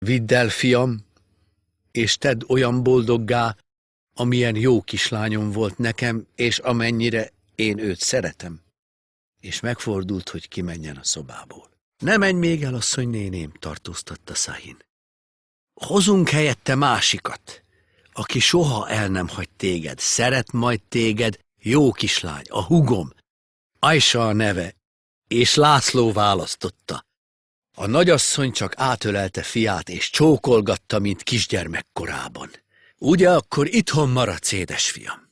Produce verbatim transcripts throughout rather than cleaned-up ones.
Vidd el, fiam, és tedd olyan boldoggá, amilyen jó kislányom volt nekem, és amennyire én őt szeretem. És megfordult, hogy kimenjen a szobából. Ne menj még el, asszony néném, tartóztatta Sahin. Hozunk helyette másikat, aki soha el nem hagy téged, szeret majd téged, jó kislány, a hugom. Ajsa a neve, és László választotta. A nagyasszony csak átölelte fiát, és csókolgatta, mint kisgyermek korában. Ugye akkor itthon maradsz, édesfiam?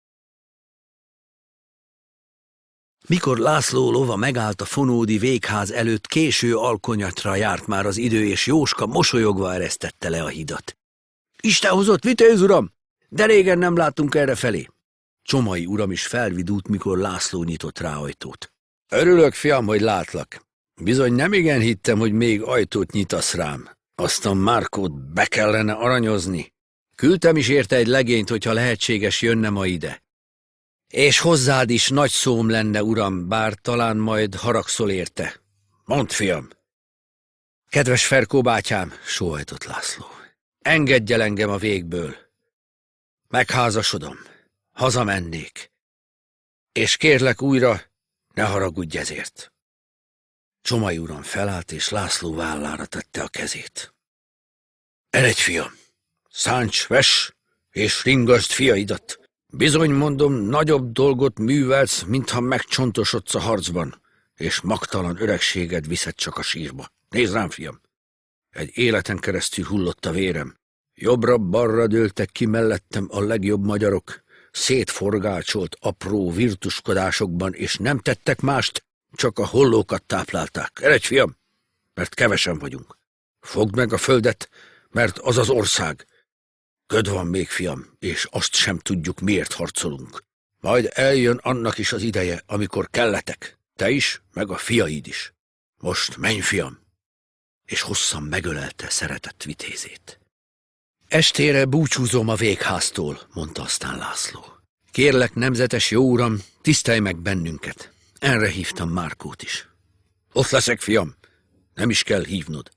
Mikor László lova megállt a fonódi végház előtt, késő alkonyatra járt már az idő, és Jóska mosolyogva eresztette le a hidat. Isten hozott, vitéz uram! De régen nem láttunk errefelé. Csomai uram is felvidult, mikor László nyitott rá ajtót. Örülök, fiam, hogy látlak. Bizony nem igen hittem, hogy még ajtót nyitasz rám. Azt a Márkót be kellene aranyozni. Küldtem is érte egy legényt, hogyha lehetséges jönne ma ide. És hozzád is nagy szóm lenne, uram, bár talán majd haragszol érte. Mondd, fiam. Kedves Ferkó bátyám, sóhajtott László. Engedj el engem a végből. Megházasodom. Hazamennék. És kérlek újra, ne haragudj ezért. Csomai uram felállt, és László vállára tette a kezét. Eredj, fiam, szánts, vess, és ringasd fiaidat. Bizony mondom, nagyobb dolgot művelsz, mintha megcsontosodsz a harcban, és magtalan öregséged viszed csak a sírba. Nézd rám, fiam! Egy életen keresztül hullott a vérem. Jobbra-balra dőltek ki mellettem a legjobb magyarok, szétforgácsolt apró virtuskodásokban, és nem tettek mást, csak a hollókat táplálták. Eredj, fiam, mert kevesen vagyunk. Fogd meg a földet, mert az az ország. Köd van még, fiam, és azt sem tudjuk, miért harcolunk. Majd eljön annak is az ideje, amikor kelletek, te is, meg a fiaid is. Most menj, fiam! És hosszan megölelte szeretett vitézét. Estére búcsúzom a végháztól, mondta aztán László. Kérlek, nemzetes jó uram, tisztelj meg bennünket. Erre hívtam Márkót is. Ott leszek, fiam, nem is kell hívnod.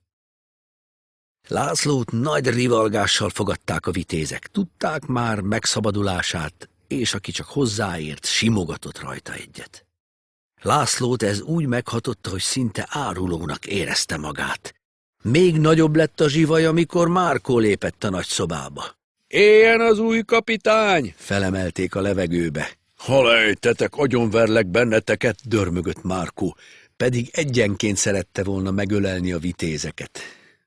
Lászlót nagy rivalgással fogadták a vitézek. Tudták már megszabadulását, és aki csak hozzáért, simogatott rajta egyet. Lászlót ez úgy meghatotta, hogy szinte árulónak érezte magát. Még nagyobb lett a zsivaj, amikor Márkó lépett a nagy szobába. Éljen az új kapitány! Felemelték a levegőbe. Ha lejtetek, agyonverlek benneteket, dörmögött Márkó, pedig egyenként szerette volna megölelni a vitézeket.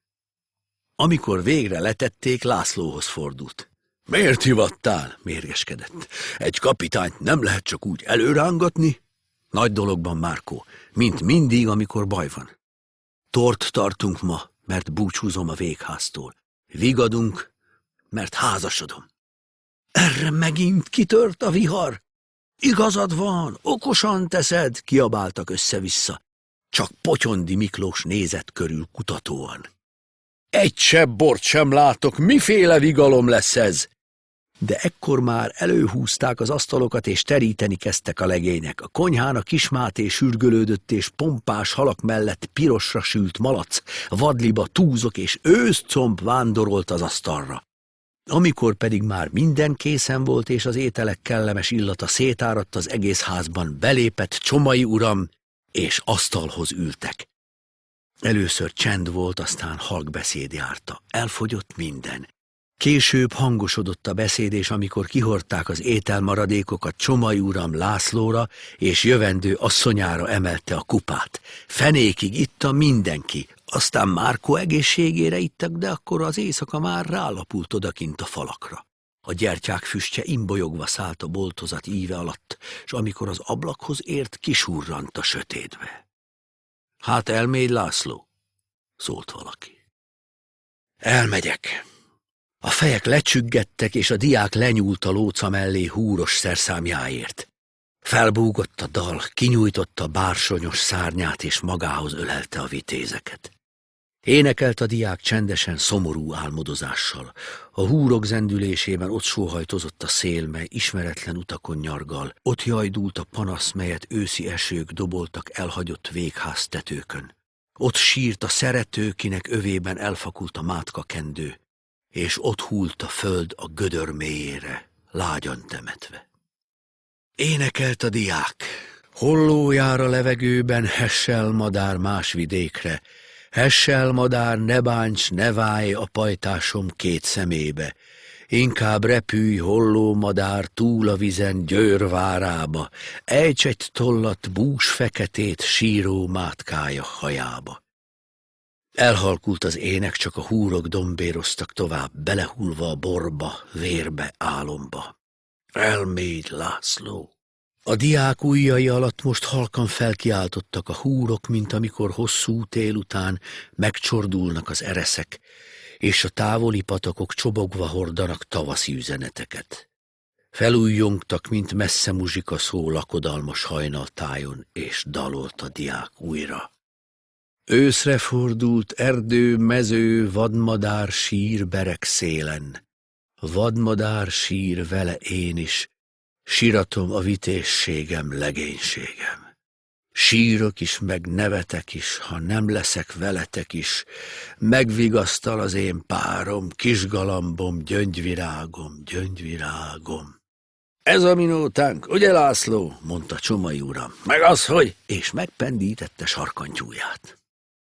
Amikor végre letették, Lászlóhoz fordult. Miért hivattál? Mérgeskedett. Egy kapitányt nem lehet csak úgy előrángatni? Nagy dologban, Márkó, mint mindig, amikor baj van. Tort tartunk ma, mert búcsúzom a végháztól. Vigadunk, mert házasodom. Erre megint kitört a vihar. Igazad van, okosan teszed, kiabáltak össze-vissza. Csak Potyondi Miklós nézett körül kutatóan. Egy sebb bort sem látok, miféle vigalom lesz ez? De ekkor már előhúzták az asztalokat, és teríteni kezdtek a legények. A konyhán a Kismáté sürgölődött, és pompás halak mellett pirosra sült malac, vadliba, túzok és őszcomb vándorolt az asztalra. Amikor pedig már minden készen volt, és az ételek kellemes illata szétáradt az egész házban, belépett Csomai uram, és asztalhoz ültek. Először csend volt, aztán halk beszéd járta. Elfogyott minden. Később hangosodott a beszéd, és amikor kihordták az ételmaradékokat, Csomai uram Lászlóra és jövendő asszonyára emelte a kupát. Fenékig itta mindenki, aztán Márkó egészségére ittak, de akkor az éjszaka már rálapult odakint a falakra. A gyertyák füstje imbolyogva szállt a boltozat íve alatt, s amikor az ablakhoz ért, kisurrant a sötétbe. Hát elmégy, László? Szólt valaki. Elmegyek. A fejek lecsüggettek, és a diák lenyúlt a lóca mellé húros szerszámjáért. Felbúgott a dal, kinyújtotta bársonyos szárnyát, és magához ölelte a vitézeket. Énekelt a diák csendesen, szomorú álmodozással. A húrok zendülésében ott sóhajtozott a szél, mely ismeretlen utakon nyargal. Ott jajdult a panasz, melyet őszi esők doboltak elhagyott végháztetőkön. Ott sírt a szerető, kinek övében elfakult a mátkakendő, és ott hult a föld a gödör mélyére, lágyan temetve. Énekelt a diák, hollójár a levegőben, hessel madár más vidékre, hessel madár, ne bánts, ne válj a pajtásom két szemébe, inkább repülj, holló madár, túl a vizen Győr várába, ejts egy tollat, bús feketét síró mátkája hajába. Elhalkult az ének, csak a húrok dombéroztak tovább, belehullva a borba, vérbe, álomba. Elmégy, László! A diák ujjai alatt most halkan felkiáltottak a húrok, mint amikor hosszú tél után megcsordulnak az ereszek, és a távoli patakok csobogva hordanak tavaszi üzeneteket. Felújjongtak, mint messze muzsika szó lakodalmas hajnaltájon, és dalolt a diák újra. Őszre fordult erdő, mező, vadmadár sír berek szélen. Vadmadár sír vele én is, síratom a vitézségem, legénységem. Sírok is, meg nevetek is, ha nem leszek veletek is, megvigasztal az én párom, kisgalambom, gyöngyvirágom, gyöngyvirágom. Ez a mi nótánk, ugye László? Mondta Csomai uram. Meg az, hogy? És megpendítette sarkantyúját.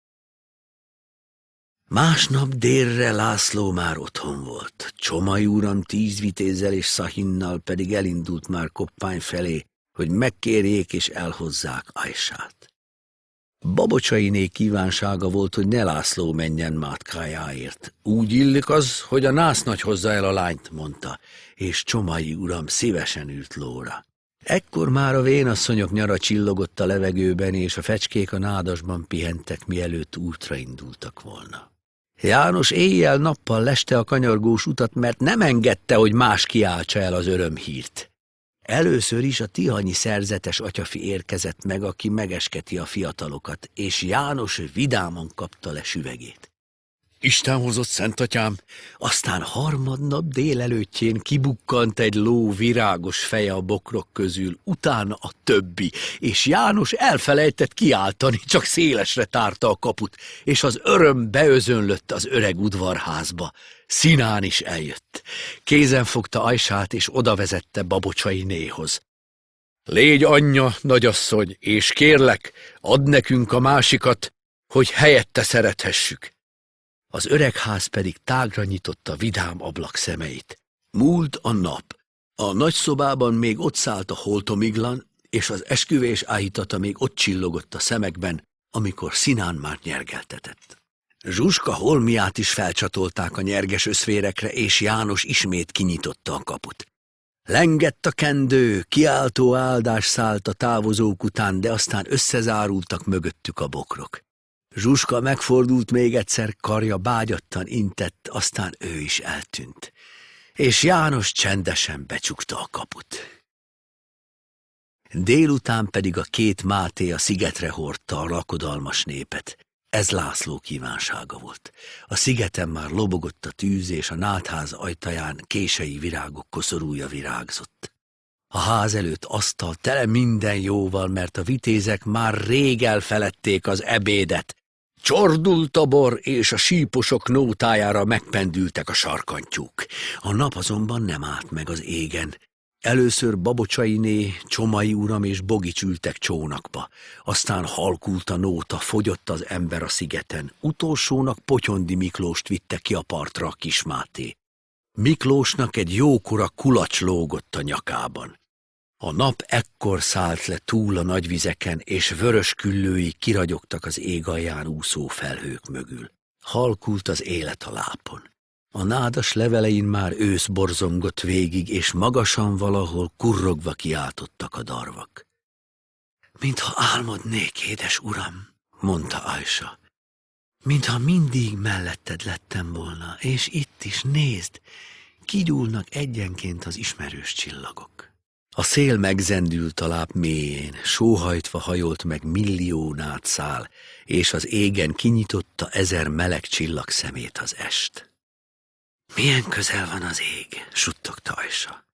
Másnap délre László már otthon volt. Csomai uram tíz vitézzel és Szahinnal pedig elindult már Koppány felé, hogy megkérjék és elhozzák Ajsát. Babocsainé kívánsága volt, hogy ne László menjen mátkájáért. Úgy illik az, hogy a násznagy hozza el a lányt, mondta, és Csomai uram szívesen ült lóra. Ekkor már a vénasszonyok nyara csillogott a levegőben, és a fecskék a nádasban pihentek, mielőtt útra indultak volna. János éjjel-nappal leste a kanyargós utat, mert nem engedte, hogy más kiáltsa el az örömhírt. Először is a tihanyi szerzetes atyafi érkezett meg, aki megesketi a fiatalokat, és János vidáman kapta le süvegét. Isten hozott, szentatyám! Aztán harmadnap délelőttjén kibukkant egy ló virágos feje a bokrok közül, utána a többi, és János elfelejtett kiáltani, csak szélesre tárta a kaput, és az öröm beözönlött az öreg udvarházba. Színán is eljött. Kézen fogta Ajsát, és odavezette Babocsainéhoz. Légy anyja, nagyasszony, és kérlek, add nekünk a másikat, hogy helyette szerethessük. Az öregház pedig tágra nyitotta vidám ablak szemeit. Múlt a nap. A nagyszobában még ott szállt a holtomiglan, és az esküvés áhítata még ott csillogott a szemekben, amikor Színán már nyergeltetett. Zsuska holmiát is felcsatolták a nyerges összvérekre, és János ismét kinyitotta a kaput. Lengett a kendő, kiáltó áldás szállt a távozók után, de aztán összezárultak mögöttük a bokrok. Zsuska megfordult még egyszer, karja bágyattan intett, aztán ő is eltűnt, és János csendesen becsukta a kaput. Délután pedig a két Máté a szigetre hordta a lakodalmas népet. Ez László kívánsága volt. A szigeten már lobogott a tűz, és a nátház ajtaján kései virágok koszorúja virágzott. A ház előtt asztal tele minden jóval, mert a vitézek már rég elfeledték az ebédet. Csordult a bor, és a síposok nótájára megpendültek a sarkantyúk. A nap azonban nem állt meg az égen. Először Babocsainé, Csomai uram és Bogics ültek csónakba. Aztán halkult a nóta, fogyott az ember a szigeten. Utolsónak Potyondi Miklóst vitte ki a partra a Kismáté. Miklósnak egy jókora kulacs lógott a nyakában. A nap ekkor szállt le túl a nagyvizeken, és vörös küllői kiragyogtak az ég alján úszó felhők mögül. Halkult az élet a lápon. A nádas levelein már ősz borzongott végig, és magasan valahol kurrogva kiáltottak a darvak. Mintha álmodnék, édes uram, mondta Ajsa. Mintha mindig melletted lettem volna, és itt is nézd, kigyúlnak egyenként az ismerős csillagok. A szél megzendült a láp mélyén, sóhajtva hajolt meg millió nátszál, és az égen kinyitotta ezer meleg csillag szemét az est. Milyen közel van az ég, suttogta Ajsa.